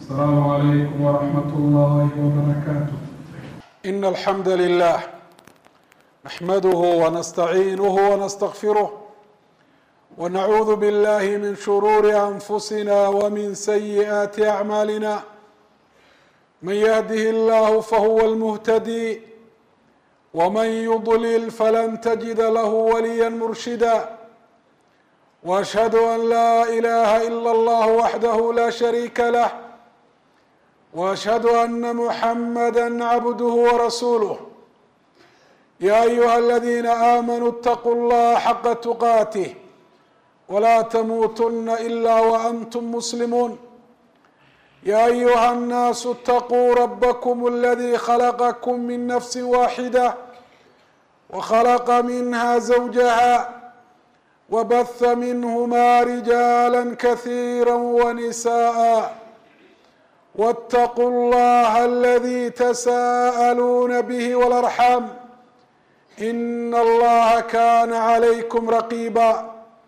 السلام عليكم ورحمة الله وبركاته. إن الحمد لله نحمده ونستعينه ونستغفره ونعوذ بالله من شرور أنفسنا ومن سيئات أعمالنا. من يهده الله فهو المهتدي ومن يضلل فلن تجد له وليا مرشدا. وأشهد أن لا إله إلا الله وحده لا شريك له وأشهد أن محمدا عبده ورسوله. يا أيها الذين آمنوا اتقوا الله حق تقاته ولا تموتن إلا وأنتم مسلمون. يا أيها الناس اتقوا ربكم الذي خلقكم من نفس واحدة وخلق منها زوجها وبث منهما رجالا كثيرا ونساء واتقوا الله الذي تساءلون به والأرحام إن الله كان عليكم رقيبا.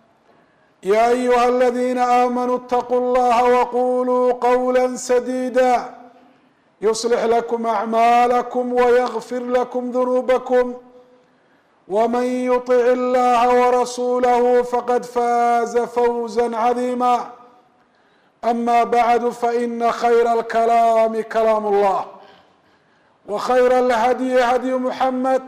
يا أيها الذين آمنوا اتقوا الله وقولوا قولا سديدا يصلح لكم أعمالكم ويغفر لكم ذنوبكم ومن يطع الله ورسوله فقد فاز فوزا عظيما. أما بعد فإن خير الكلام كلام الله وخير الهدي هدي محمد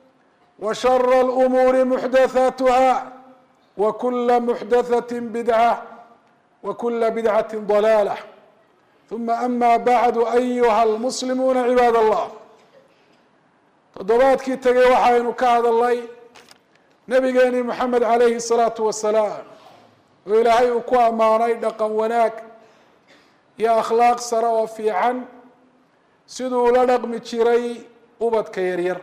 وشر الأمور محدثاتها وكل محدثة بدعة وكل بدعة ضلالة. ثم أما بعد أيها المسلمون عباد الله. toddobaadkii tegay waxaynu ka hadalnay nabigeeni maxamed calayhi الsalaatu wasalaam oo ilaahay uu ku ammaanay dhaqan wanaag iyo akhlaaq sare oo fiican siduu ula dhaqmi jiray ubadka yaryar.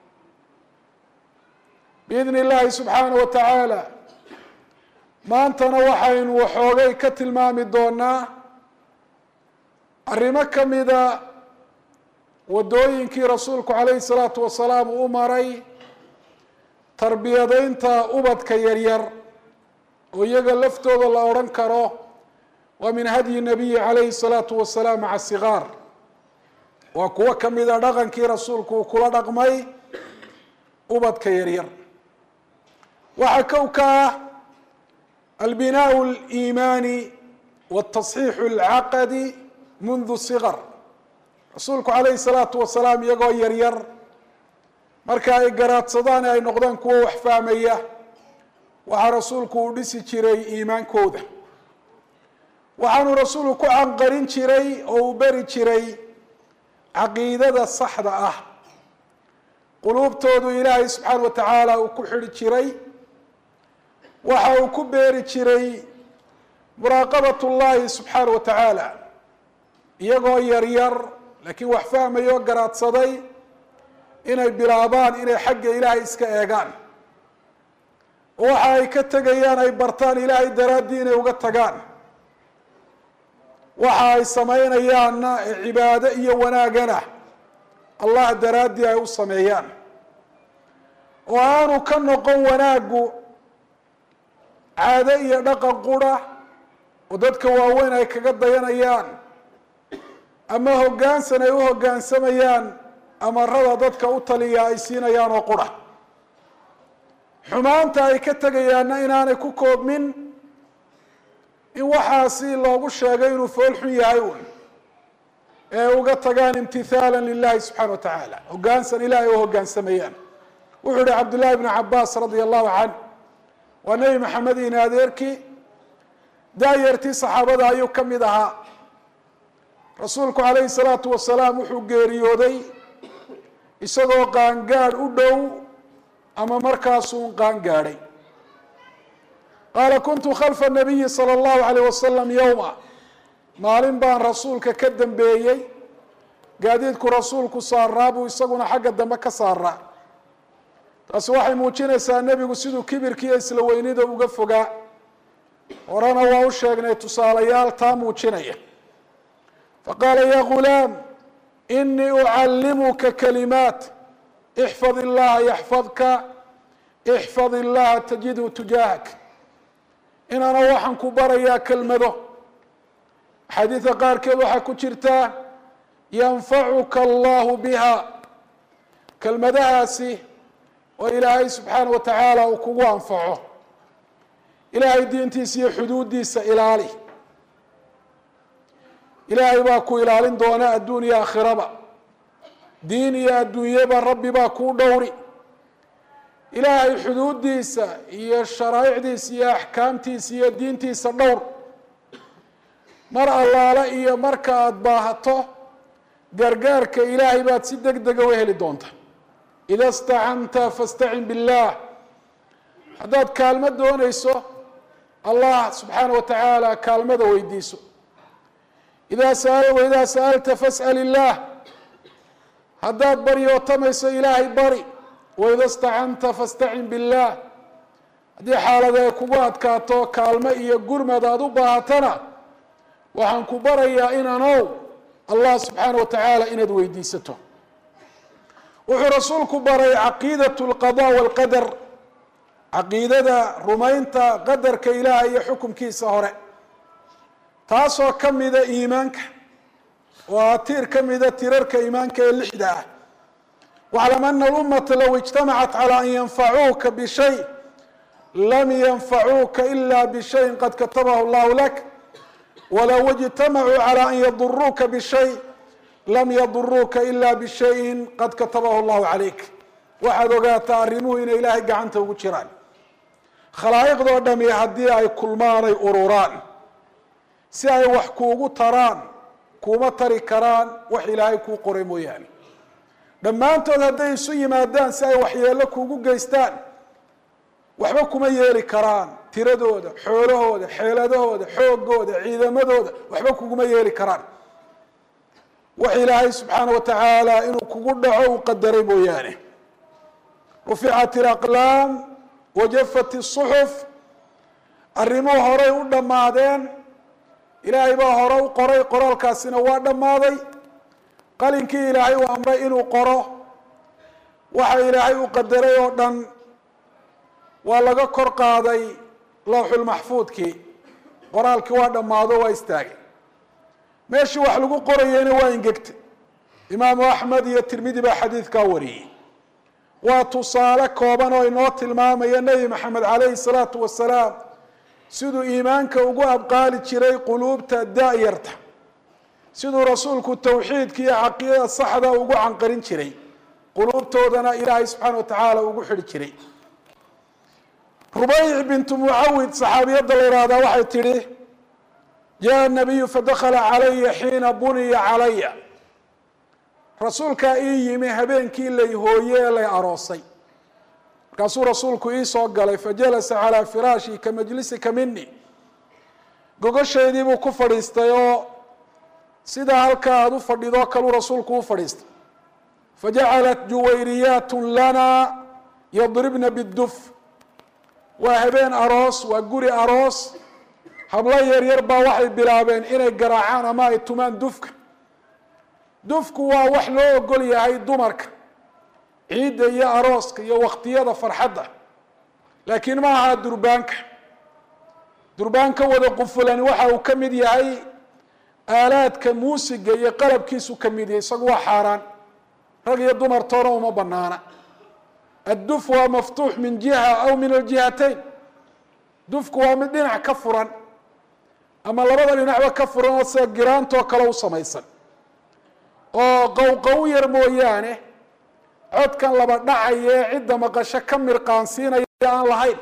biidni illaahi subxaanaه wa tacaala maantana waxaynu waxoogay ka tilmaami doonaa arrimo ka mida wadooyinkii rasuulku calayhi الsalaatu wasalaam uu maray tarbiyadaynta ubadka yaryar oo iyaga laftooda la odhan karo waa min hadyi nabiyi calayhi الsalaatu wasalaam maca sigaar. waa kuwo ka mida dhaqankii rasuulku uu kula dhaqmay ubadka yaryar. waxaa kow ka ah albinaaء اliimaani wاtasxiixu اlcaqadi mundu sigar. rasuulku calayhi الsalaatu wasalaam iyagoo yaryar marka ay garaadsadaan ay noqdaan kuwo wax fahmaya waxaa rasuulku uu dhisi jiray iimaankooda. waxaanu rasuulku ku canqarin jiray oo uu beri jiray caqiidada saxda ah. quluubtoodu ilaahay subxaana wa tacaala uu ku xidhi jiray. waxa uu ku beeri jiray muraaqabat ullahi subxaana wa tacaala iyagoo yaryar laakiin wax fahmaya oo garaadsaday inay bilaabaan inay xagga ilaahay iska eegaan oo waxa ay ka tegayaan ay bartaan ilaahay daraaddii inay uga tagaan. waxa ay samaynayaanna ee cibaado iyo wanaagana allah daraaddii ay u sameeyaan oo aanu ka noqon wanaaggu caado iyo dhaqan qura oo dadka waaweyn ay kaga dayanayaan ama hoggaansan ay u hoggaansamayaan amarada dadka u taliya ay siinayaan oo qura. xumaanta ay ka tegayaanna inaanay ku koobmin in waxaasi loogu sheegay inuu fool xun yahay un ee uga tagaan imtithaalan lilahi subxana wa tacaala hoggaansan ilahay u hoggaansamayaan. wuxuu yihi cabdullahi bnu cabaas radia allahu canh waa nebi maxamed in adeerkii daayartii saxaabada ayuu ka mid ahaa. rasuulku calayhi الsalaatu wasalaam wuxuu geeriyooday isagoo qaangaadh u dhow ama markaasuun qaangaadhay. qaala kuntu khalfa nabiyi salى اllahu alayh wasalam yowma maalin baan rasuulka ka dambeeyey gaadiidku rasuulku saaraa buu isaguna xagga dambe ka saaraa. taasi waxay muujinaysaa nebigu siduu kibirkiiyo isla weynida uga fogaa. horena waa u sheegnay tusaalayaal taa muujinaya. faqaala ya gulaam inii ucallimuka kalimaat ixfad illaha yaxfadka ixfad illaha tajidhu tujaahak. inaana waxaan ku barayaa kelmado xadiidka qaarkeed waxaa ku jirta yanfacuka allahu biha kelmadahaasi oo ilaahay subxaana wa tacaala uu kugu anfaco. ilaahay diintiisa iyo xuduuddiisa ilaali. ilaahay baa ku ilaalin doona adduun iyo aakhiraba. diin iyo adduunyaba rabbi baa kuu dhowri. ilaahay xuduuddiisa iyo sharaa'icdiisa iyo axkaamtiisa iyo diintiisa dhowr. mar allaale iyo marka aada baahato gargaarka ilaahay baad si deg dega u heli doonta. ida istacanta fastacin billaah. haddaad kaalmo doonayso allah subxaana wa tacaala kaalmada weydiiso. waidaa sa'alta fas'al illaah. haddaad baryootamayso ilaahay bari. waida istacanta fastacin billaah. haddii xaalad ay kugu adkaato kaalmo iyo gurmad aada u baahatana waxaan ku barayaa inanow allah subxaana wa tacaala inaad weydiisato. wuxuu rasuulku baray caqiidatu alqada walqadar, caqiidada rumaynta qadarka ilaaha iyo xukumkiisa hore, taasoo ka mida iimaanka, waa tiir ka mida tirarka iimaanka ee 6 ah. waclam ana alummata low ijtamacat calى an yanfacuuka bishay lam yanfacuuka ila bishayin qad katabahu allahu lak walow ijtamacuu calى an yaduruuka bishay lam yaduruuka ila bishayin qad katabahu allahu calayk. waxaad ogaataa arrimuhu inay ilaahay gacanta ugu jiraan. khalaa'iqdoo dhami haddii ay kulmaan ay ururaan si ay wax kuugu taraan kuuma tari karaan wax ilaahay kuu qoray mooyaane. dhammaantood hadday isu yimaadaan si ay waxyeello kuugu geystaan waxba kuma yeeli karaan. tiradooda, xoolahooda, xeeladahooda, xoogooda, ciidamadooda waxba kuguma yeeli karaan wax ilaahay subxaana wa tacaala inuu kugu dhaco uu qadaray mooyaane. ruficat ilaqlaam wajafat isuxuf. arrimuhu horay u dhammaadeen. ilaahay baa hore u qoray, qoraalkaasina waa dhammaaday. qalinkii ilaahay uu amray inuu qoro waxa ilaahay uu qadaray oo dhan waa laga kor qaaday lawxulmaxfuudkii. qoraalkii waa dhammaado waa istaagay. meeshii wax lagu qorayeyna waa ingegtay. imaamu axmed iyo tirmidi baa xadiidkaa wariyey. waa tusaale kooban oo inoo tilmaamaya nebi maxamed calayhi salaatu wasalaam siduu iimaanka ugu abqaali jiray quluubta daa'yarta, siduu rasuulku tawxiidka iyo caqiidada saxda ugu canqarin jiray, quluubtoodana ilaahay subxaana wa tacaala ugu xidhi jiray. rubayc bintu mucawid saxaabiyadda la yihahdaa waxay tidhi jaa nabiyu fadakala calaya xiina buniya calaya. rasuulkaa ii yimi habeenkii lay hooye ee lay aroosay. markaasuu rasuulku ii soo galay fajalasa calaa firaashi ka majlisika mini. gogoshaydii buu ku fadhiistay oo sidaa halkaa aada u fadhidoo kaluu rasuulku u fadhiistay. fajacalat juwayriyaat lana yadribna biduf. waa habeen aroos, waa guri aroos. hablo yaryar baa waxay bilaabeen inay garaacaan ama ay tumaan dufka. dufku waa wax loo ogol yahay dumarka ciidda iyo arooska iyo waqtiyada farxadda, laakiin ma aha durbaanka. durbaanka wada qufulani waxa uu ka mid yahay aalaadka muusiga iyo qalabkiisu ka mid yahay. isagu waa xaaraan, rag iyo dumar toona uma banaana. adduf waa maftuux min jiha aw min aljihatayn. dufku waa mid dhinac ka furan ama labada dhinacba ka furan oo sida giraantoo kale u samaysan oo qowqow yar mooyaane codkan laba dhacaya ee cidda maqasho ka mirqaansiinaya aan lahayn.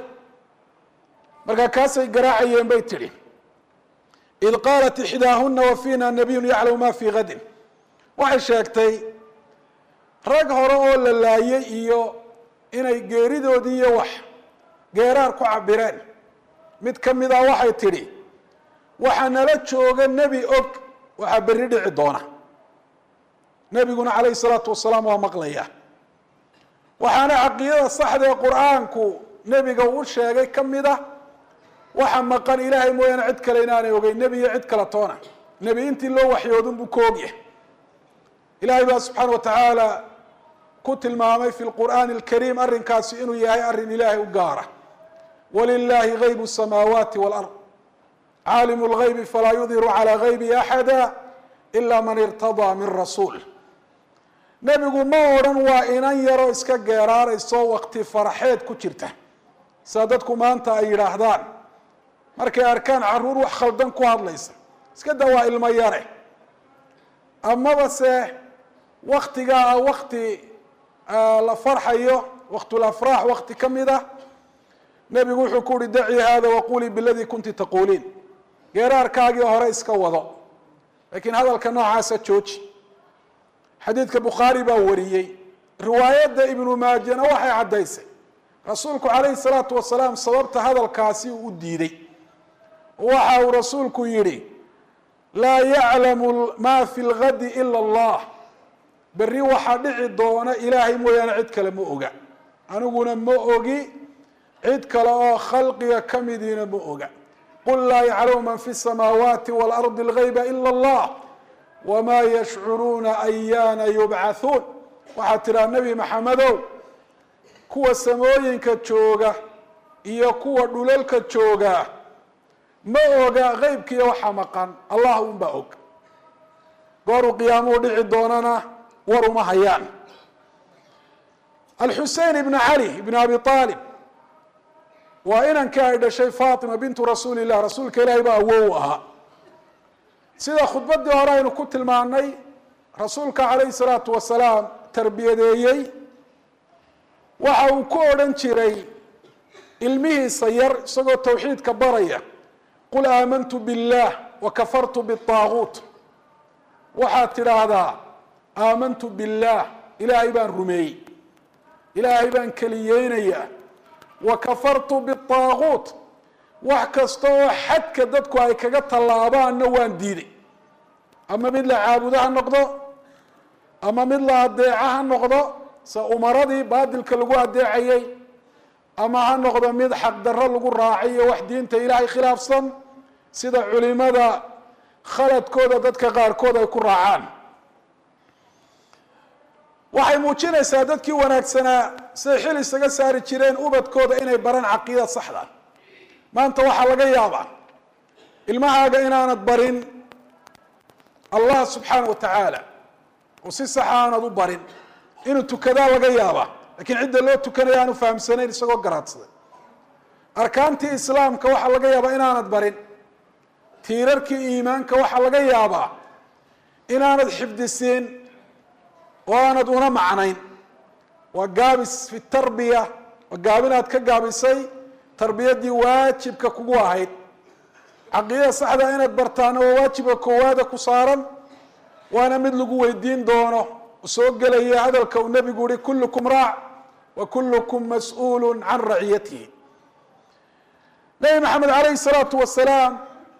markaa kaasay garaacayeen bay tidhi. id qaalat ixdaahuna wa fiina nabiyun yaclamu ma fii gadin. waxay sheegtay rag hore oo la laayay iyo inay geeridoodii iyo wax geeraar ku cabireen. mid ka mid ah waxay tidhi waxaa nala jooga nebi og waxaa berri dhici doona. nebiguna calayhi salaatu wasalaam waa maqlaya. waxaana caqiidada saxda ee qur-aanku nebiga uu sheegay ka mid ah waxa maqan ilaahay mooyaane cid kale inaanay ogeyn, nebi iyo cid kale toona. nebi intii loo waxyoodun buu ka ogyahay. ilaahay baa subxaana wa tacaala ku tilmaamay fi lqur'aani alkariim arrinkaasi inuu yahay arrin ilaahay u gaara. walilaahi gaybu samaawaati walard. caalimu اlgaybi falaa yudhiru calى gaybi axada ila man irtadaa min rasuul. nebigu ma odhan waa inan yaroo iska geeraarayso waqti farxeed ku jirta sida dadku maanta ay yidhaahdaan markay arkaan caruur wax khaldan ku hadlaysa, iska daa waa ilmo yare. amaba se waktigaa wakti la farxayo, waqtulafraax wakti ka mid ah, nebigu wuxuu ku uhi dacii hada waqulii biladii kunti taquuliin, geeraarkaagii hore iska wado, laakiin hadalka noocaasa jooji. xadiidka bukhaari baa wariyey, riwaayadda ibnu maajana waxay caddaysay rasuulku calayhi salaatu wasalaam sababta hadalkaasi uu u diiday. waxa uu rasuulku yidhi laa yaclamu maa fi lgadi ila allah, berri waxaa dhici doona ilaahay mooyaane cid kale ma oga, aniguna ma ogi, cid kale oo khalqiga ka midiina ma oga. qul laa yaclamu man fi samaawaati waalardi algayba ila allah wamaa yashcuruuna ayaana yubcathuun. waxaad tidhaha nebi maxamedow, kuwa samooyinka jooga iyo kuwa dhulalka jooga ma oga qeybkiiyo waxa maqan, allah unbaa og. gooruu qiyaamuhu dhici doonana war uma hayaan. alxusein ibn cali ibn abi aalib waa inankii ay dhashay faatima bintu rasuuli illah, rasuulka ilaahay baa awow ahaa. sida khudbadii hore aynu ku tilmaanay, rasuulka calayhi salaatu wasalaam tarbiyadeeyey, waxa uu ku odhan jiray ilmihiisa yar isagoo tawxiidka baraya, qul aamantu biاllah wakafartu biطaaguut. waxaad tidhaahdaa aamantu biاllah, ilaahay baan rumeeyey, ilaahay baan keliyeynayaa, wakafartu biطaaguut, wax kasta oo xadka dadku ay kaga tallaabaanna waan diiday. ama mid la caabudo ha noqdo, ama mid la adeeco ha noqdo, se umaradii baadilka lagu adeecayay, ama ha noqdo mid xaqdarro lagu raacayo wax diinta ilaahay khilaafsan, sida culimada khaladkooda dadka qaarkood ay ku raacaan. waxay muujinaysaa dadkii wanaagsanaa siday xil isaga saari jireen ubadkooda inay baraan caqiida saxda. maanta waxaa laga yaabaa ilmahaaga inaanad barin allah subxaana wa tacaala oo si saxa aanad u barin, inuu tukadaa laga yaabaa, lakiin cidda loo tukanaya aanu fahamsanayn isagoo garaadsaday. arkaantii islaamka waxaa laga yaabaa inaanad barin, tiirarkii iimaanka waxaa laga yaabaa inaanad xifdisiin oo aanad una macnayn. waa gaabis fi tarbiya, waa gaabinaad ka gaabisay tarbiyadii waajibka kugu ahayd. caqiidada saxda inaad bartaana waa waajibka koowaada ku saaran, waana mid lagu weydiin doono soo gelaya hadalka uu nebigu yihi kullukum raac wa kullukum mas-uulu can raciyatihi. nebi maxamed calayhi salaatu wasalaam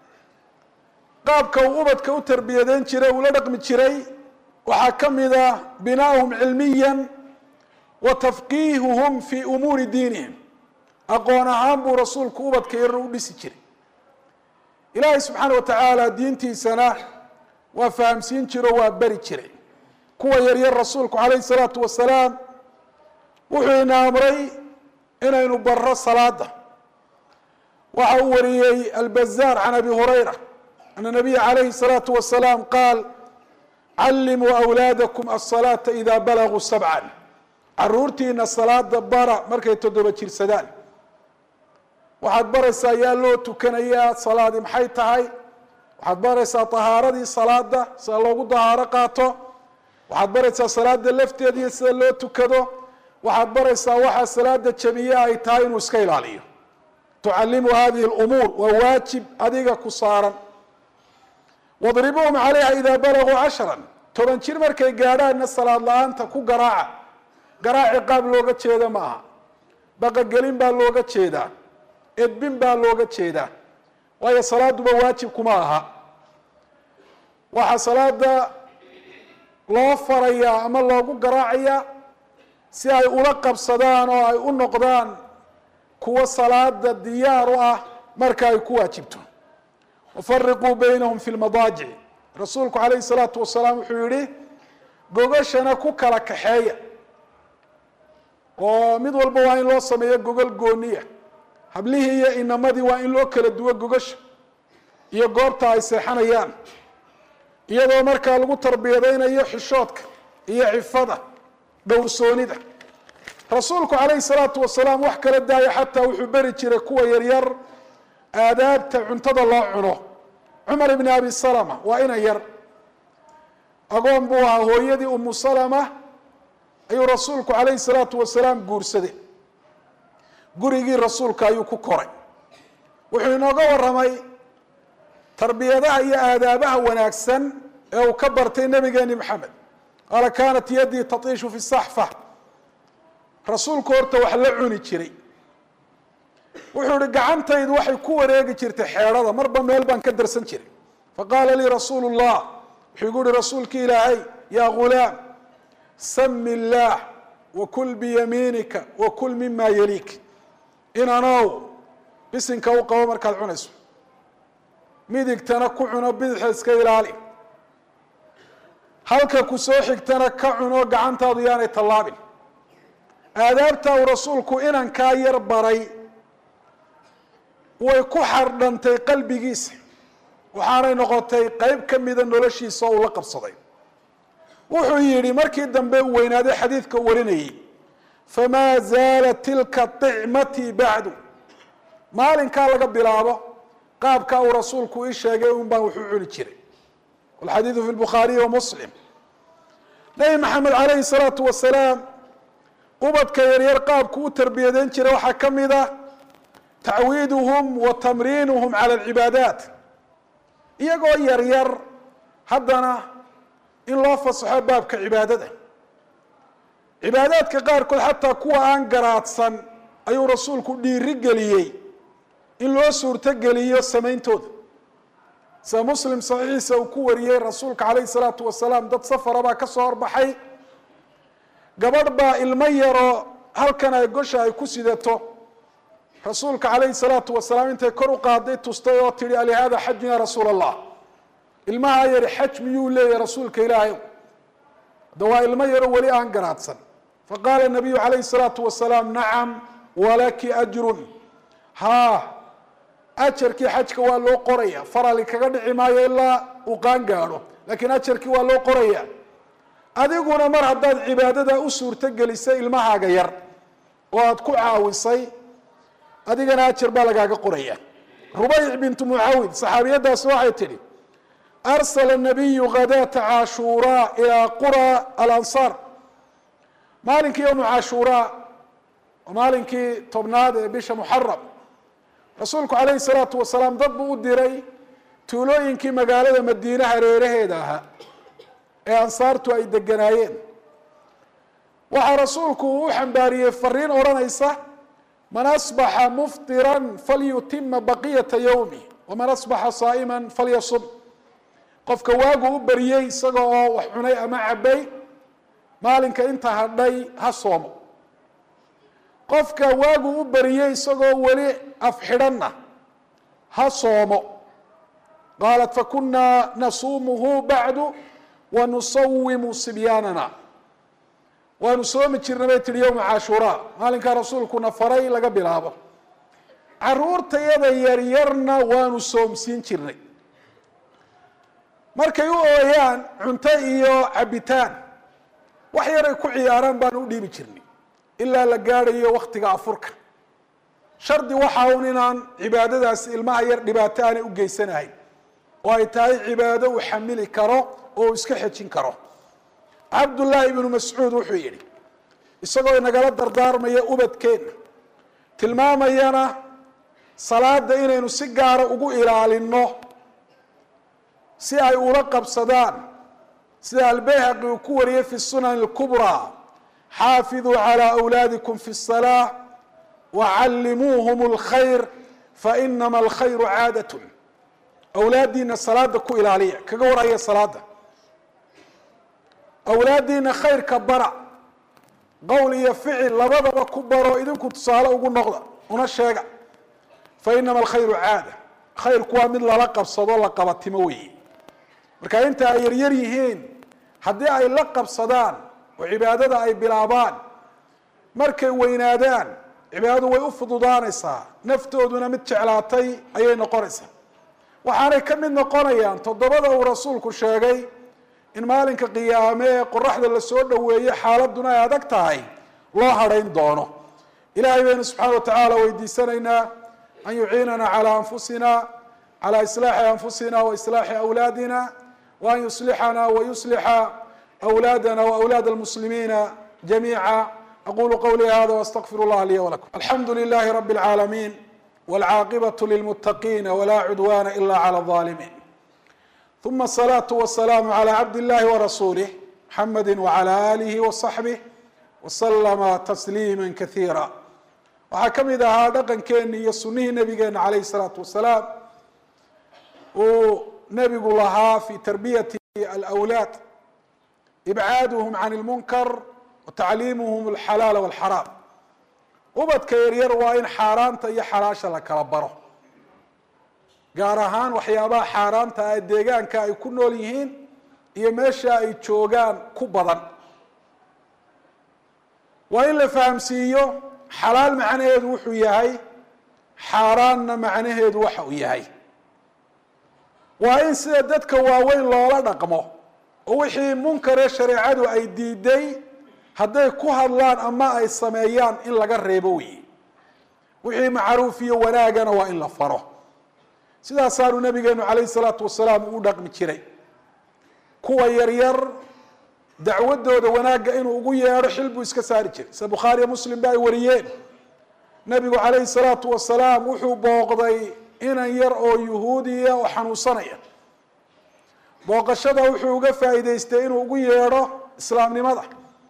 qaabka uu ubadka u tarbiyadeyn jiray, ula dhaqmi jiray, waxaa ka mid ah binaahum cilmiya wa tafqiihuhum fi umuuri diinihim. aqoon ahaan buu rasuulku ubadka yar u dhisi jiray. ilaahay subxaana wa tacaala diintiisana waa fahamsiin jiro, waa beri jiray. kuwa yaryar rasuulku calayhi salaatu wasalaam wuxuu ina amray inaynu barro salaada. waxa uu wariyey albazaar can abi hurayra ana nabiya calayhi salaatu wasalaam qaal callimuu awlaadakum asalaata idaa balaguu sabcan. caruurtiina salaada bara markay 7 jirsadaan. waxaad baraysaa yaa loo tukanayaa, salaadi maxay tahay, waxaad baraysaa tahaaradii salaada sida loogu dahaaro qaato, waxaad baraysaa salaada lafteediiyo sida loo tukado, waxaad baraysaa waxa salaada jabiye ay tahay inuu iska ilaaliyo. tucallimu hadihi lumuur, waa waajib adiga ku saaran. wadribuuhum calayha idaa balaguu 10. 10 jir markay gaadhaanna salaad la-aanta ku garaaca. garaaci qaab looga jeeda ma aha, baqagelin baa looga jeedaa, edbin baa looga jeedaa, waayo salaaduba waajib kuma aha. waxaa salaada loo farayaa ama loogu garaacayaa si ay ula qabsadaan oo ay u noqdaan kuwa salaada diyaar u ah marka ay ku waajibto. wafariquu baynahum fi lmadaajic. rasuulku calayhi salaatu wasalaam wuxuu yihi gogashana ku kala kaxeeya, oo mid walba waa in loo sameeyo gogol gooniya. hablihii iyo inamadii waa in loo kala duwo gogasha. iyo goobta ay seexanayaan, iyadoo markaa lagu tarbiyadaynayo xishoodka iyo cifada dhowrsoonida. rasuulku calayhi salaatu wasalaam wax kala daaya xataa wuxuu beri jiray kuwa yaryar aadaabta cuntada loo cuno. cumar ibni abi salama waa ina yar, agoon buu ahaa. hooyadii umu salama ayuu rasuulku calayhi salaatu wasalaam guursaday. gurigii rasuulka ayuu ku koray. wuxuu inooga waramay tarbiyadaha iyo aadaabaha wanaagsan ee uu ka bartay nabigeeni maxamed. qaala kaanat yadii tatiishu fi saxfa, rasuulku horta wax la cuni jiray. wuxuu ihi gacantaydu waxay ku wareegi jirtay xeedhada, marba meel baan ka darsan jiray. faqaala lii rasuulu llah, wuxuu igu ihi rasuulki ilaahay, yaa ghulaam sami illaah wakul biyamiinika wakul mima yaliik. inanow bisinka u qabo markaad cunayso, midigtana ku cuno, bidixda iska ilaali, halka ku soo xigtana ka cuno, gacantaadu yaanay tallaabin. aadaabta uu rasuulku inankaa yar baray way ku xardhantay qalbigiisa, waxaanay noqotay qeyb ka mida noloshiisa oo uu la qabsaday. wuxuu yidhi markii dambe uu weynaaday xadiidka u warinayay, famaa zaalat tilka طicmatii bacdu. maalinkaa laga bilaabo qaabkaa uu rasuulku ii sheegay un baan wuxuu cuni jiray. walxadiidu fi lbukhaariyi wa muslim. nebi maxamed calayhi salaatu wasalaam ubadka yaryar qaabku u tarbiyadeyn jiray waxaa ka mid a tacwiiduhum wa tamriinuhum cala alcibaadaat. iyagoo yaryar haddana in loo fasaxo baabka cibaadada. cibaadaadka qaarkood xataa kuwa aan garaadsan ayuu rasuulku dhiiri geliyey in loo suurtogeliyo samayntooda. sida muslim saxiixiisa uu ku wariyey, rasuulka calayhi salaatu wasalaam dad safara baa ka soo horbaxay. gabadh baa ilmo yaroo halkan ay gosha ay ku sidato, rasuulka calayhi salaatu wasalaam intay kor u qaaday tustay oo tihi alihaada xajun ya rasuula allah. ilmahaa yari xaj miyuu leeyahay rasuulka ilaahay? hadda waa ilmo yaro weli aan garaadsan. faqaala nabiyu calayhi salaatu wasalaam nacam walaki ajrun. haa, ajarkii xajka waa loo qoraya, farali kaga dhici maayo ilaa uu qaan gaadho, laakiin ajarkii waa loo qoraya. adiguna mar haddaad cibaadada u suurto gelisay ilmahaaga yar oo aad ku caawisay, adigana ajar baa lagaaga qoraya. rubayc bintu mucawid saxaabiyadaas waxay tidhi, arsala nabiyu ghadaata caashuuraa ilaa qura alansaar. maalinkii yowmu caashuuraa oo maalinkii tobnaad ee bisha muxaram, rasuulku calayhi salaatu wasalaam dad buu u diray tuulooyinkii magaalada madiine hareeraheeda ahaa ee ansaartu ay deganaayeen. waxaa rasuulku uu u xambaariyey fariin odhanaysa, man asbaxa muftiran falyutima baqiyata yowmi waman asbaxa saa'iman falyasum. qofka waagu u bariyey isaga oo wax cunay ama cabay, maalinka inta hadhay ha soomo. qofka waagu u bariyey isagoo weli afxidhanna ha soomo. qaalat fakunaa nasuumuhu bacdu wanusawimu sibyaanana. waanu soomi jirnay bay tihi yowma caashuuraa, maalinkaa rasuulkuna faray laga bilaabo. caruurtayada yaryarna waanu soomsiin jirnay. markay u ooyaan cunto iyo cabitaan, wax yaray ku ciyaaraan baanu u dhiibi jirnay ilaa la gaadhayo waktiga afurka. shardi waxa un inaan cibaadadaasi ilmaha yar dhibaato aanay u geysanahayn, oo ay tahay cibaado uu xamili karo oo uu iska xejin karo. cabdullaahi ibnu mascuud wuxuu yidhi, isagoo inagala dardaarmaya ubadkeenna, tilmaamayana salaada inaynu si gaara ugu ilaalino si ay ula qabsadaan, sida albayhaqi uu ku wariyey fi sunan اlkubraa, xaafiduu calى awlaadikum fi الsalaa wacallimuuhum اlkhayr fainama alkhayru caadat. awlaadiina salaada ku ilaaliya, kaga warhaya salaada. awlaadiina khayrka bara, qowl iyo ficil labadaba ku baro, idinku tusaale ugu noqda, una sheega. fainama alkhayru caada. khayrku waa mid lala qabsado, la qabatimo weeye. marka inta ay yaryar yihiin, haddii ay la qabsadaan oo cibaadada ay bilaabaan, markay weynaadaan cibaadadu way u fududaanaysaa, naftooduna mid jeclaatay ayay noqonaysaa. waxaanay ka mid noqonayaan toddobada uu rasuulku sheegay in maalinka qiyaame ee qoraxda lasoo dhoweeyo xaaladuna ay adag tahay loo hadhayn doono. ilaahay baynu subxaana wa tacaala weydiisanaynaa an yuciinana calaa anfusina calaa islaaxi anfusina wa islaaxi awlaadina wa an yuslixana wa yuslixa awlaadana wa awlaad almuslimiina jamiica. aqulu qawlii hada waastaqfir اllah liya walakum. alxamdu lilahi rabi اlcaalamiin wاlcaaqibaة lilmutaqiina wla cudwana ila clى الظaalimiin. ثuma الصlaaة والسlاam عlى cabd الlahi وrasulih mxamedi وعlى آlih وصaxbih وslma تsliima kaثiira. waxaa ka mid ahaa dhaqankeeni iyo sunihii nabigeena عalayh الصalaaةu wasalaam uu nebigu lahaa fi tarbiyati alأwlaad ibcaaduhum can اlmunkar watacliimuhum اlxalaal wاlxaraam. ubadka yaryar waa in xaaraanta iyo xalaasha la kala baro, gaar ahaan waxyaabaha xaaraanta ah deegaanka ay ku nool yihiin iyo meesha ay joogaan ku badan. waa in la fahamsiiyo xalaal macnaheedu wuxuu yahay, xaaraanna macnaheedu waxa uu yahay. waa in sida dadka waaweyn loola dhaqmo oo wixii munkaree shareecadu ay diiday hadday ku hadlaan ama ay sameeyaan in laga reebo weeye. wixii macruuf iyo wanaagana waa in la faro. sidaasaanu nabigeenu calayh الsalaatu wasalaam u dhaqmi jiray. kuwa yaryar dacwadooda wanaagga inuu ugu yeedho xil buu iska saari jiray. sida bukhaariya muslim ba ay wariyeen, nabigu calayhi الsalaatu wasalaam wuxuu booqday inan yar oo yuhuudiya oo xanuunsanaya. booqashada wuxuu uga faa'iidaystay inuu ugu yeedho islaamnimada.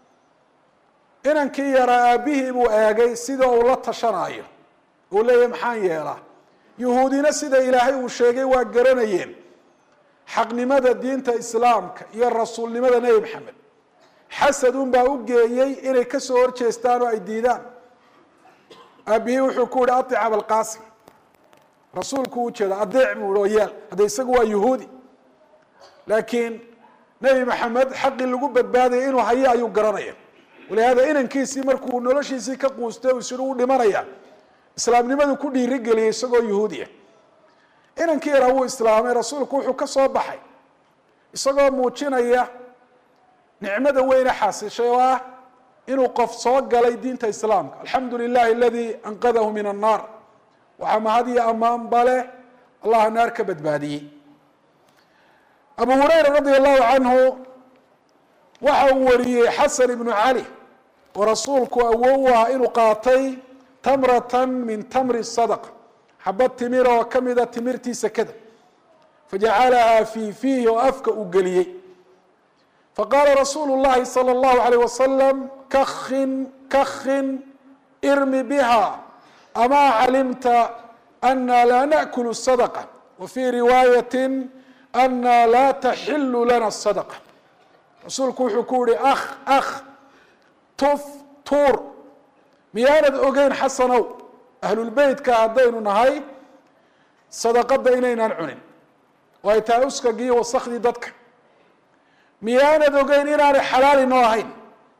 inankii yaraa aabihii buu eegay sida uu la tashanaayo, uu leeyahy maxaan yeelaa. yuhuudina sida ilaahay uu sheegay waa garanayeen xaqnimada diinta islaamka iyo rasuulnimada nebi maxamed. xasad un baa u geeyey inay kasoo horjeestaan oo ay diidaan. aabihii wuxuu ku yihi aic abalqaasim, rasuulku u jeeda adeec buu i oo yeel, hadda isagu waa yuhuudi. laakiin nebi maxamed xaqii lagu badbaadayay inuu hayo ayuu garanaya. walihaada inankiisii markuu noloshiisii ka quustay u siduu u dhimanaya, islaamnimadu ku dhiirigeliyay isagoo yuhuudiya. inankii yaraa wuu islaamay. rasuulku wuxuu ka soo baxay isagoo muujinaya nicmada weyne xaasishay oo ah inuu qof soo galay diinta islaamka. alxamdu lilahi aladii anqadahu min annaar. waxaa mahad iyo ammaan bale allaha naar ka badbaadiyey. abu hurayra radi allahu canhu waxa uu wariyey xasan ibnu cali oo rasuulku awow u ah inuu qaatay tamratan min tamri sadaqa, xabad timira oo ka mida timirtii sekada, fajacalahaa fii fiihi oo afka uu geliyey. faqaala rasuulu llahi salى اllahu alayh wasalam kakhin irmi biha amaa calimta ana laa naأkulu sadaqa, wa fii riwaayati ana laa taxilu lana sadaqa. rasuulku wuxuu ku yihi akh tuf tuur, miyaanad ogeyn xasanow ahlulbeytka haddaynu nahay sadaqada inaynaan cunin oo ay tahay uskagii wasakhdii dadka. miyaanad ogeyn inaanay xalaal inoo ahayn.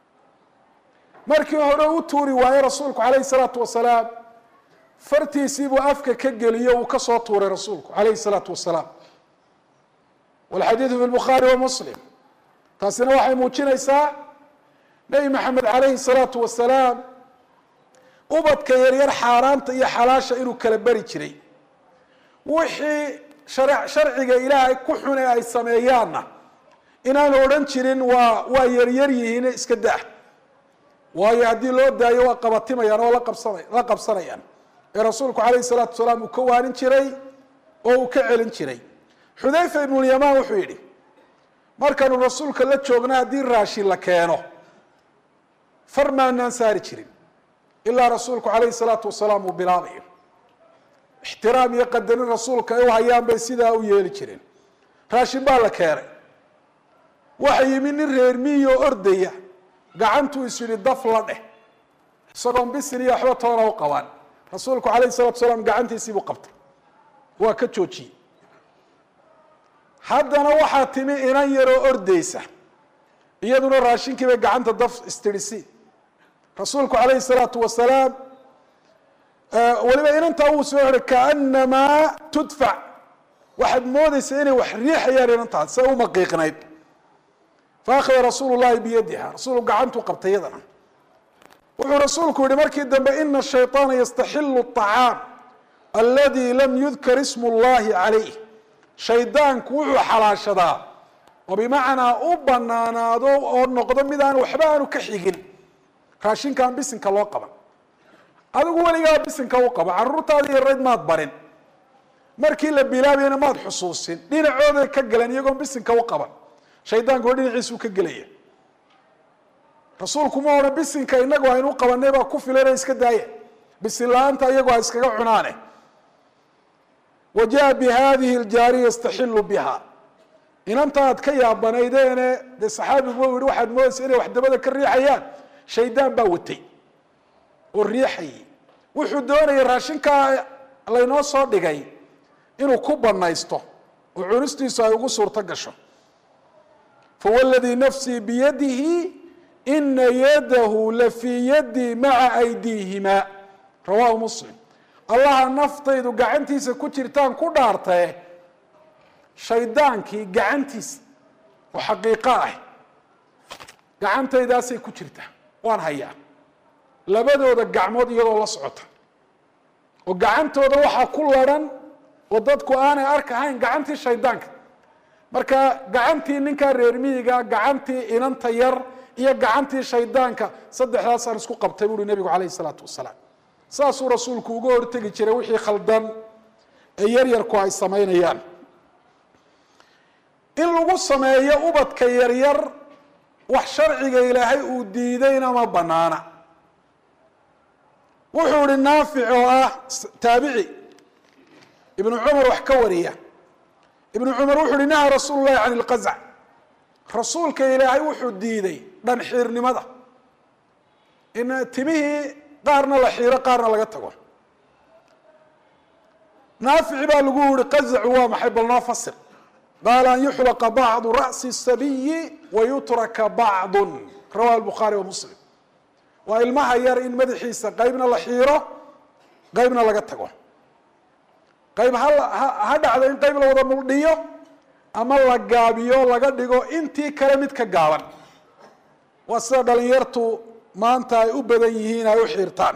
markii hore u tuuri waayey rasuulku calayhi الsalaatu wasalaam, fartiisii buu afka ka geliyo uu ka soo tuuray rasuulku calayhi الsalaatu wasalaam. walxadiidu fi lbukhaari wa muslim. taasina waxay muujinaysaa nebi maxamed calayhi الsalaatu wasalaam ubadka yaryar xaaraanta iyo xalaasha inuu kala beri jiray. wixii sharciga ilaahay ku xune ay sameeyaanna inaanu odhan jirin waa yaryar yihiin iska daa, waayo haddii loo daayo waa qabatimayaan oo la qabsanayaan. ee rasuulku calayhi الsalaatu wasalaam uu ka waanin jiray oo uu ka celin jiray. xudayfa ibnulyamaan wuxuu yidhi, markaanu rasuulka la joogna haddii raashin la keeno far maanaan saari jirin ilaa rasuulku calayhi الsalaatu wasalaam uu bilaabayo. ixtiraam iyo qadarin rasuulka ay u hayaan bay sidaa u yeeli jireen. raashin baa la keenay, waxa yimi nin reer miyo ordaya, gacantuu is yidhi daf la dheh, isagoon bisin iyo waxba toona u qabaan. rasuulku calayhi الsalaatu wasalaam gacantiisii buu qabtay, waa ka joojiyey. haddana waxaa timi inan yaroo ordaysa, iyaduna raashinkii bay gacanta daf istirisi. rasuulku calayhi الsalaatu wasalaam weliba inantaa wuu soo xiray kaanamaa tudfac, waxaad moodaysa inay wax riixayaan inantaas say u maqiiqnayd faakhada rasuulu llahi biyadiha rasuulku gacantuu qabtay iyadana wuxuu rasuulku yihi markii dambe ina shayطaana yastaxilu الطacaam aladi lam yudkar ismu اllahi calayh shaydaanku wuxuu xalaashadaa oo bimacnaa u banaanaado oo noqdo mid aan waxba aanu ka xigin raashinkaan bisinka loo qaban adigu weligaa bisinka u qaba caruurtaadii yarayd maad barin markii la bilaabayana maad xusuusin dhinacooday ka galeen iyagoon bisinka u qaban shaydaanku dhinaciisuu ka gelaya rasuulku ma odhan bisinka inagu aynu qabanay baa ku filana iska daaya bisin la-aanta iyagu ha iskaga cunaane wa jaa bi hadihi ljaariya yastaxilu biha inanta aad ka yaabanaydeene dee saxaabigu u yihi waxaad moodaysa inay wax dabada ka riixayaan shaydaan baa watay oo riixayay wuxuu doonayay raashinkaa laynoo soo dhigay inuu ku banaysto oo cunistiisu ay ugu suurto gasho fawladii nafsii biyadihi ina yadahu lafii yadi maca aydiihima rawaahu muslim allaha naftaydu gacantiisa ku jirtaan ku dhaartae shaydaankii gacantiisa oo xaqiiqo ah gacantaydaasay ku jirtaa waan hayaa labadooda gacmood iyadoo la socota oo gacantooda waxaa ku laran oo dadku aanay arkahayn gacantii shaydaanka marka gacantii ninkaa reer miyiga gacantii inanta yar iyo gacantii shaydaanka saddexdaasaan isku qabtay buuhi nebigu calayhi salaatu wasalaam saasuu rasuulku uga hortegi jiray wixii khaldan ee yaryarku ay samaynayaan in lagu sameeyo ubadka yaryar wax sharciga ilaahay uu diidayna ma banaana wuxuu ihi naafic oo ah taabici ibnu cumar wax ka wariya ibnu cumar wuxuu uhi nahaa rasuulu llahi can ilqazc rasuulka ilaahay wuxuu diiday dhanxiirnimada in timihii qaarna la xiiro qaarna laga tago naafici baa lagu yihi qazacu waa maxay bal noo fasir qaala an yuxlaqa bacdu ra'si sabiyi wayutraka bacdun rawahu albukhaari wa muslim waa ilmaha yar in madaxiisa qaybna la xiiro qaybna laga tago qayb ha dhacdo in qayb la wada muldhiyo ama la gaabiyo laga dhigo intii kale mid ka gaaban waa sida dhalinyartu maanta ay u badan yihiin ay u xiirtaan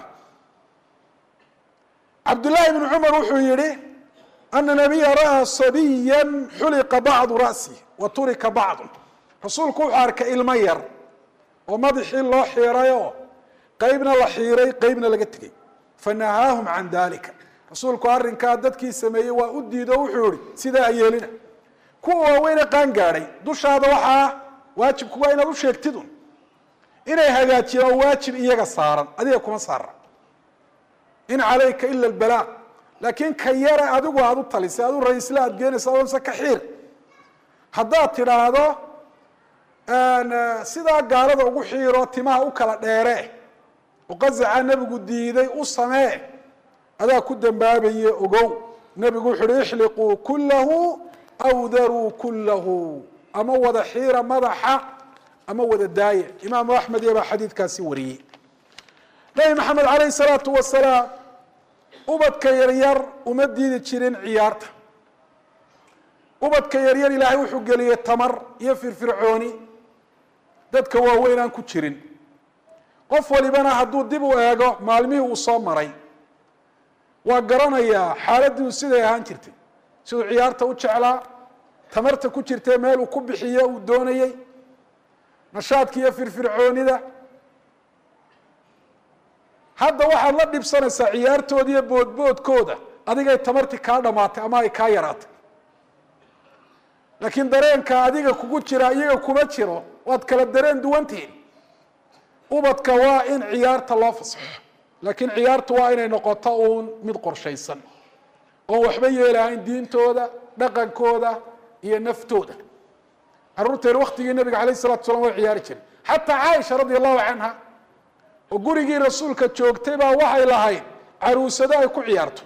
cabdullaahi ibnu cumar wuxuu yihi ana nabiya ra'aa sabiya xuliqa bacdu ra'si wa turika bacdu rasuulku wuxuu arkay ilmo yar oo madaxii loo xiirayoo qaybna la xiiray qaybna laga tegay fanahaahum can dalika rasuulku arrinkaa dadkii sameeyey waa u diido wuxuu yihi sidaa yeelina kuwa waaweyne qaan gaadhay dushaada waxaa waajibku waa inaad u sheegtidun inay hagaajiyaan waajib iyaga saaran adiga kuma saara in calayka ila albalaaq laakiin ka yare adigu aada u talisay adu raisle aad geenaysa oonse ka xiir haddaad tidhaahdo sidaa gaalada ugu xiiro timaha u kala dheere oo qazaca nebigu diiday u samee adaa ku dambaabaye ogow nebigu wuxu uhi ixliquu kullahu aw daruu kullahu ama wada xiira madaxa ama wada daaya imaamu axmed iyo baa xadiidkaasi wariyey nabi maxamed calayhi salaatu wasalaam ubadka yaryar uma diidi jirin ciyaarta ubadka yaryar ilaahay wuxuu geliyey tamar iyo firfircooni dadka waaweyn aan ku jirin qof walibana hadduu dib u eego maalmihii uu soo maray waa garanayaa xaaladii uu siday ahaan jirtay siduu ciyaarta u jeclaa tamarta ku jirtee meel uu ku bixiye uu doonayey nashaadka iyo firfircoonida hadda waxaad la dhibsanaysaa ciyaartooda iyo boodboodkooda adigay tamartii kaa dhamaatay ama ay kaa yaraatay laakiin dareenka adiga kugu jira iyaga kuma jiro waad kala dareen duwantihiin ubadka waa in ciyaarta loo fasaxo laakiin ciyaartu waa inay noqoto uun mid qorshaysan oon waxba yeelahayn diintooda dhaqankooda iyo naftooda caruurteena waktigii nabiga calayh salatu salam way ciyaari jireen xataa caaisha radia allahu canha oo gurigii rasuulka joogtay baa waxay lahayd caruusado ay ku ciyaarto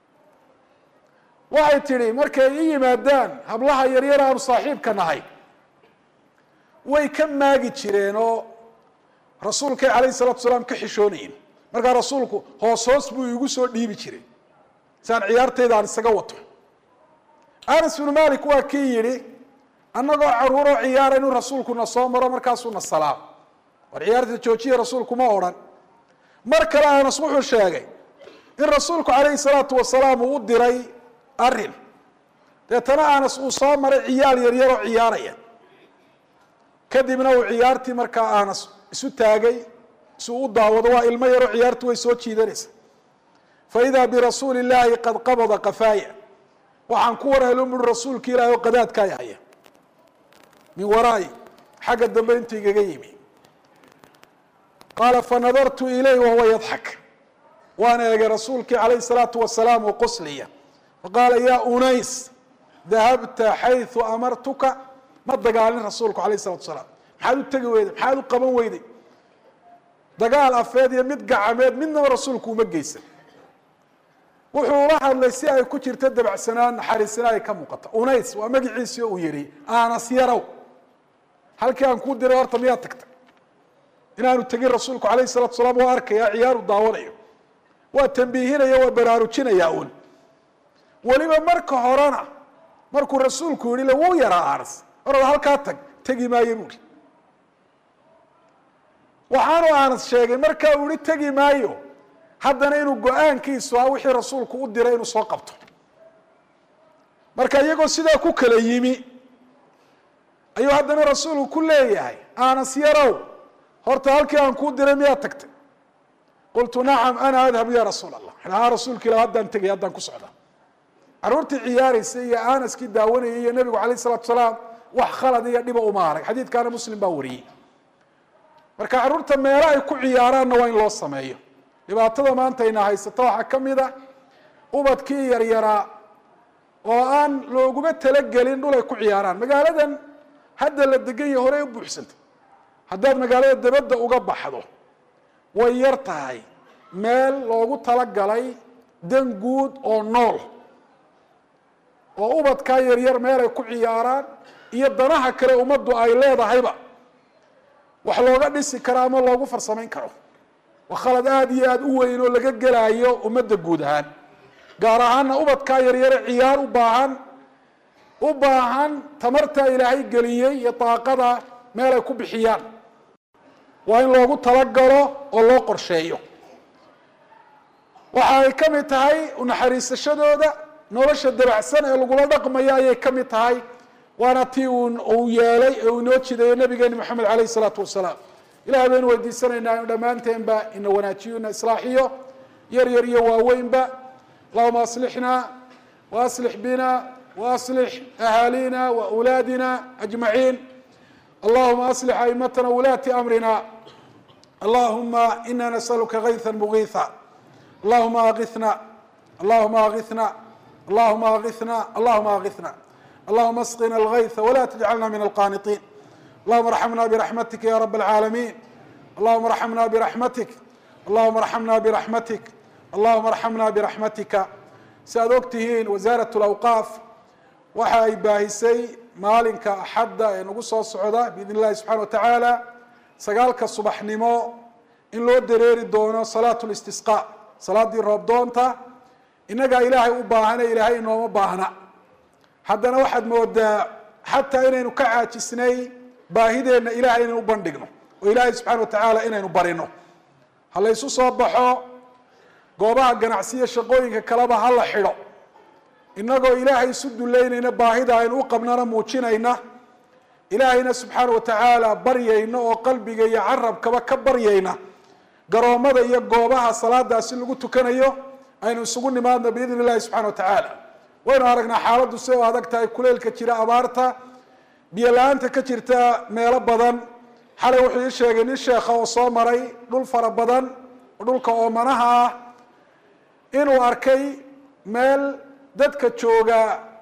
waxay tidhi markay i yimaadaan hablaha yaryar aanu saaxiibka nahay way ka maagi jireen oo rasuulkay calayh salatu salaam ka xishoonayin markaa rasuulku hoos hoos buu igu soo dhiibi jiray saan ciyaartayda aan isaga wato anas bnu malik waa kii yidhi annagoo caruuroo ciyaara inuu rasuulkuna soo maro markaasuuna salaam war ciyaarta joojiya rasuulku ma odhan mar kale anas wuxuu sheegay in rasuulku calayhi salaatu wasalaam uu u diray arrin deetana anas uu soo maray ciyaal yaryaroo ciyaaraya kadibna uu ciyaartii markaa anas isu taagay si uu u daawado waa ilmo yaroo ciyaartu way soo jiidanaysa faidaa birasuuli illaahi qad qabada qafaaya waxaan ku war helo buri rasuulki ilaahi oo qadaadkaa haya min waraa'i xagga dambe intuu igaga yimi qaala fanadartu ilayh wahuwa yadxak waan eegay rasuulkii calayhi salaatu wasalaam oo qoslaya faqaala yaa unays dahabta xayثu amartuka ma dagaalin rasuulku alayh الsalatu wasalaam maxaad u tegi weyday maxaad u qaban weyday dagaal afeed iyo mid gacameed midnaba rasuulku uma geysan wuxuu ula hadlay si ay ku jirto dabacsanaan naxariisina ay ka muuqato unays waa magaciisii uu yihi anas yarow halkii aan kuu diray horta miyaad tagtay inaanu tegin rasuulku alayh الsalatu wasalaam waa arkaya ciyaaru daawanayo waa tambiihinaya waa baraarujinaya un weliba marka horena markuu rasuulku yihi le wuu yaraa anas orada halkaa tegi maayo buuri waxaanu anas sheegay markaa uu yihi tegi maayo haddana inuu go-aankiisu ah wixii rasuulku u diray inuu soo qabto marka iyagoo sidaa ku kala yimi ayuu haddana rasuulku ku leeyahay anas yarow horta halkii aan kuu diray miyaad tagtay qultu nacam ana adhabu ya rasuul allah haa rasuulka ilah haddaan tegay haddaan ku socdaa caruurtii ciyaaraysa iyo anaskii daawanayay iyo nabigu alayh الsalatu wasalaam wax khalad iyo dhiba uma arag xadiidkaana muslim baa wariyey marka caruurta meelo ay ku ciyaaraanna waa in loo sameeyo dhibaatada maanta ayna haysato waxaa ka mid a ubadkii yaryaraa oo aan looguma talagelin dhul ay ku ciyaaraan magaaladan hadda la degan yahay horey u buuxsantay haddaad magaalada dabadda uga baxdo way yar tahay meel loogu talagalay dan guud oo nool oo ubadkaa yaryar meel ay ku ciyaaraan iyo danaha kale ummaddu ay leedahayba wax looga dhisi karo ama loogu farsamayn karo waa khalad aada iyo aada u weyn oo laga gelaayo ummadda guud ahaan gaar ahaana ubadkaa yaryare ciyaar u baahan tamartaa ilaahay geliyey iyo daaqada meel ay ku bixiyaan waa in loogu talagalo oo loo qorsheeyo waxa ay ka mid tahay unaxariisashadooda nolosha dabacsan ee lagula dhaqmayo ayay ka mid tahay waana tii uu yeelay ee uu inoo jideeyo nabigeeni moxamed alayh الsalaatu wasalaam ilahay baynu weydiisanaynaa inu dhammaanteenba ina wanaajiyo ina islaaxiyo yar yar iyo waaweynba allahuma aslixna waaslix bina waaslix ahaalina waulaadina ajmaciin allahuma aslix aimatana wulaati amrina allahuma ina nasaluka gayثa mugiiثa allahuma aغithna allahuma aغithna allahuma aغithna allahuma aغithna اللهم اسقنا الغيث ولا تجعلنا من القانطين اللهم ارحمنا برحمتك يا رب العالمين اللهم ارحمنا برحمتك اللهم ارحمنا برحمتك اللهم ارحمنا برحمتك سaad ogtihiin wasaaرaة الأوقاaf waxa ay baahisay maalinka axadda ee nagu soo socda بإذن الlahi سubحaنه وataعaalى 9 subaxnimo in loo dareeri doono صلاaة الاstisقاء salaadii roob doonta inagaa ilaahay u baahana ilaahay inooma baahna haddana waxaad moodaa xataa inaynu ka caajisnay baahideenna ilahay inaynu u bandhigno oo ilaahay subxana watacaala inaynu barino ha la ysu soo baxo goobaha ganacsiya shaqooyinka kaleba ha la xidho innagoo ilaahay isu duleynayna baahida aynu u qabnana muujinayna ilaahayna subxaana watacaala baryayna oo qalbiga iyo carabkaba ka baryayna garoommada iyo goobaha salaadaasi lagu tukanayo aynu isugu nimaadno biidn illahi subxana watacaala waynu aragnaa xaaladdu si oo adag tahay kuleylka jira abaarta biyo la-aanta ka jirta meelo badan xalay wuxuu ii sheegay nin sheekha oo soo maray dhul fara badan oo dhulka oomanaha ah inuu arkay meel dadka jooga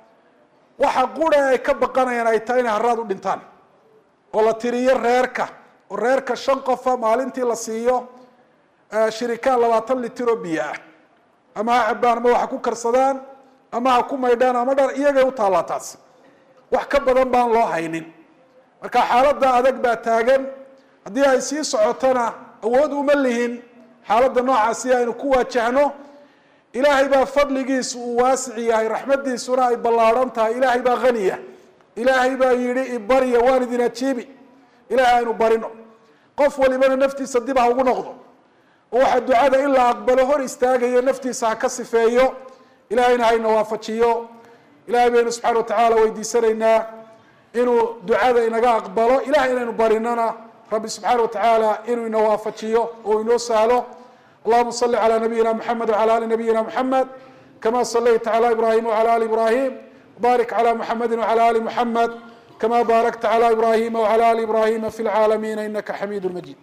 waxa qura ay ka baqanayaan ay tahay inay haraad u dhintaan oo la tiriyo reerka oo reerka 5 qofa maalintii la siiyo shirikaan 20 litir oo biyo ah ama ha cabaan ama waxa ku karsadaan ama ha ku maydhaan ama dhar iyagay u taallaa taas wax ka badan baan loo haynin marka xaaladda adag baa taagan haddii ay sii socotona awood uma lihin xaaladda noocaasi aynu ku waajahno ilaahay baa fadligiisu uu waasic yahay, raxmadiisuna ay ballaaran tahay. ilaahay baa haniya, ilaahay baa yidhi ibarya waan idin ajiibi. ilaahay aynu barino, qof walibana naftiisa dib ha ugu noqdo oo waxa ducada in la aqbalo hor istaagayo naftiisa ha ka sifeeyo. ilaahayna hayna waafajiyo. ilaahay baynu subxaana watacaala weydiisanaynaa inuu ducada inaga aqbalo. ilahay inaynu barinana rabbi subxaana watacaala inuu ina waafajiyo oo inoo sahlo. اللهم صل على نبينا محمد وعلى آل نبينا محمد كما صليت على إبراهيم وعلى آل إبراهيم. بارك على محمد وعلى آل محمد كما باركت على إبراهيم وعلى آل إبراهيم في العالمين إنك حميد مجيد.